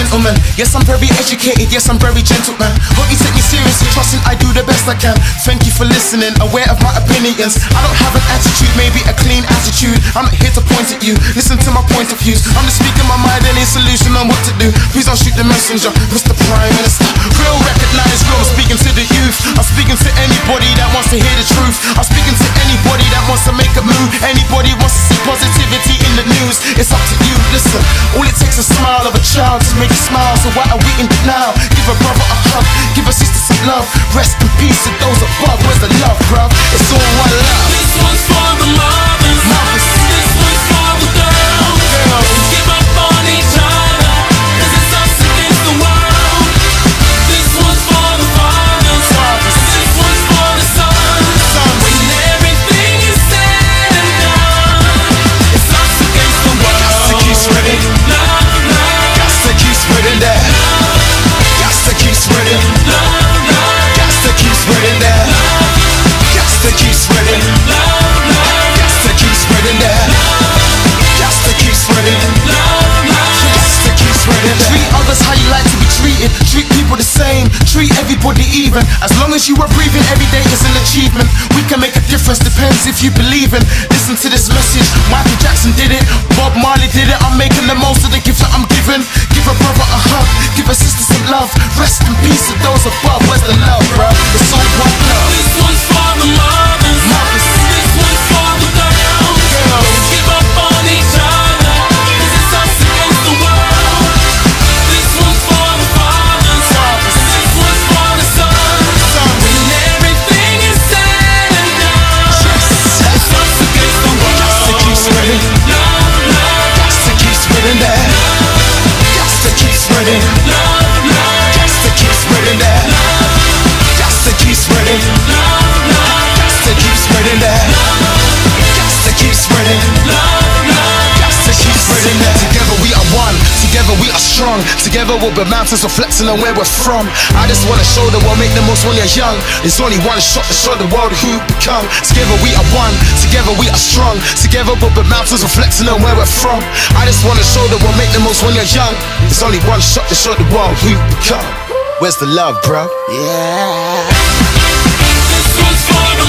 gentleman. Yes, I'm very educated, yes, I'm very gentleman. Hope you take me seriously, trusting I do the best I can. Thank you for listening, aware of my opinions. I don't have an attitude, maybe a clean attitude. I'm not here to point at you, listen to my point of views. I'm just speaking my mind, any solution on what to do. Please don't shoot the messenger, Mr. Prime Minister. Real recognize real, I'm speaking to the youth. I'm speaking to anybody that wants to hear the truth. I'm speaking to anybody that wants to make a move. Anybody wants to see positivity in the news. It's up to you, listen. All it takes is a smile of a child to make you smile. So why are we in denial? Give a brother a hug, give a sister some love. Rest in peace to those above. Where's the love, bruv? It's all one love. This one's for the mothers. This one's for the girls. Give up on each other, 'cause it's us against the world. This one's for the fathers. This one's for the sons. When everything is said and done, it's us against the world. Got to keep spreading love, love. Got to keep spreading that. Got to keep spreading love, love. Got to keep spreading that. Got to keep spreading Love, love. Got to keep spreading that. Got to keep spreading Love, love. Got to keep spreading that. Treat others how you like to be treated. Treat people the same. Treat everybody even. As long as you are breathing, every day is an achievement. We can make a difference, depends if you believe in. Listen to this message. Michael Jackson did it, Bob Marley did it. I'm making the most of the gift that I'm given. Give a brother a hug, give a sister some love. Rest in peace to those above. Where's the love, bro? It's all one love. This one's for the mothers. This one's for the girls. Give up on each other, 'cause it's us against the world. This one's for the fathers. This one's for the sons. When everything is said and done, it's us against the world. Got to keep spreading Love, love. Got to keep spreading that. Got to keep spreading Love, love. Got to keep spreading that. Got to keep spreading Love, love. Got to keep spreading that. Got to keep spreading Love, love. Got to keep spreading that. Together we are one, together we are strong. Together we'll build mountains reflecting on where we're from. I just wanna show the world, make the most when you're young. There's only one shot to show the world who you become. Together we are one, together we are strong. Together we'll build mountains reflecting on where we're from. I just wanna show the world, make the most when you're young. There's only one shot to show the world who you become. Where's the love, bro? Yeah. This one's for the